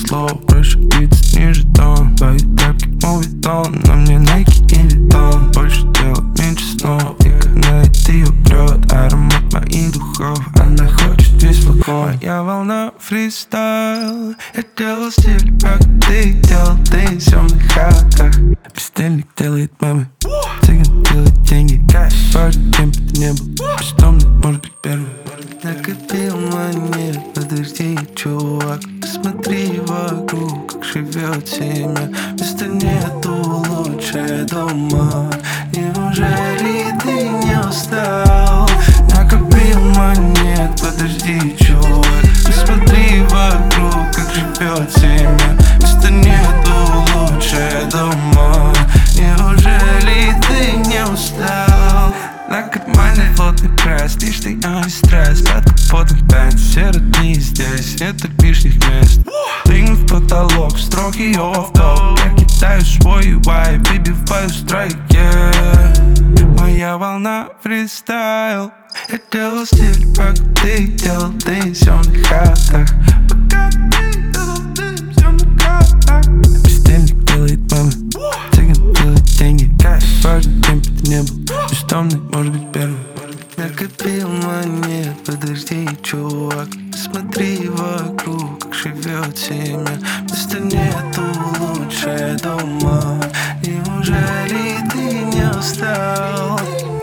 слов, проще биться ниже тон. Твои тапки мувитон, на мне Nike и Vuitton. Больше дела, меньше снов, и канает ее прет. Аромат моих духов, она хочет весь флакон. Моя волна фристайл, я делал стиль, как ты делал тенсионных хатах. Бездельник делает мемы, цыган делает деньги. Важно, кем бы ты не был, бессмертный, может быть первый. Накопил монет, подожди, чувак. Посмотри вокруг, как живет семья. Места нету лучше дома. Неужели ты не устал? Накопил монет, подожди, чувак. Посмотри вокруг, как живет семья. Места нету лучше дома. Неужели ты не устал? На кармане плотный пресс, лишний антистресс. Под капотом бэнд, все родные здесь, нет лишних мест. Прыгнув в потолок, строгий офф-топ. Я кидаю свой вайб, выбиваю страйк, yeah. Моя волна фристайл, я делал стиль, как ты делал в тенсионных хатах. Пока ты делал в тенсионных хатах. Бездельник делает мемы, цыган делает деньги. Важно, кем бы ты не был, бессмертный, может быть первый. Накопил монет, подожди, чувак. Смотри вокруг, как живет семья. Места нету лучше дома. Неужели ты не устал?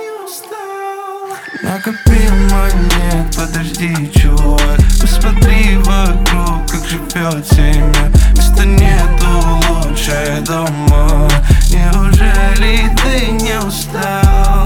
Накопил монет, подожди, чувак. Посмотри вокруг, как живет семья. Места нету лучше дома. Неужели ты не устал?